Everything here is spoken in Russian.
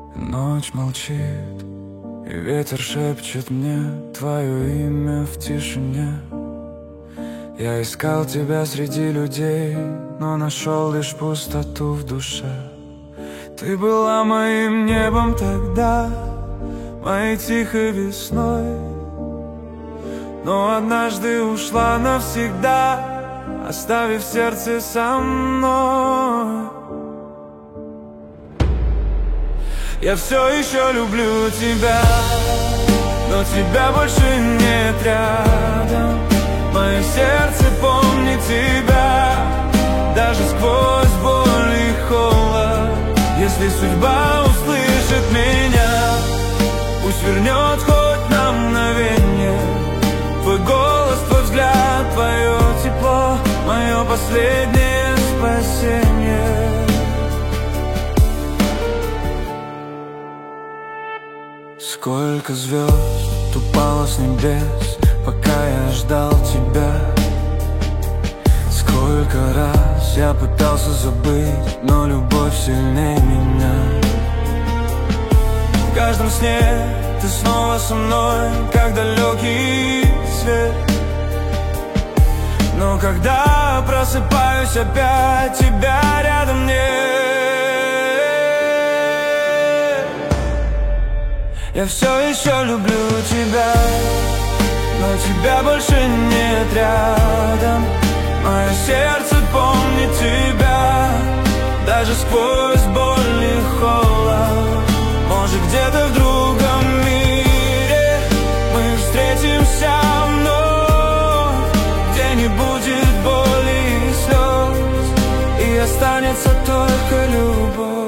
Ночь молчит, и ветер шепчет мне твое имя в тишине. Я искал тебя среди людей, но нашел лишь пустоту в душе. Ты была моим небом тогда, моей тихой весной, но однажды ушла навсегда, оставив сердце со мной. Я все еще люблю тебя, но тебя больше нет рядом. Мое сердце помнит тебя, даже сквозь боль и холод. Если судьба услышит меня, пусть вернет хоть на мгновение твой голос, твой взгляд, твое тепло, мое последнее спасение. Сколько звезд упало с небес, пока я ждал тебя. Сколько раз я пытался забыть, но любовь сильнее меня. В каждом сне ты снова со мной, как далекий свет. Но когда просыпаюсь опять, тебя рядом нет. Я все еще люблю тебя, но тебя больше нет рядом. Мое сердце помнит тебя, даже сквозь боль и холод. Может, где-то в другом мире мы встретимся вновь, где не будет боли и слез, и останется только любовь.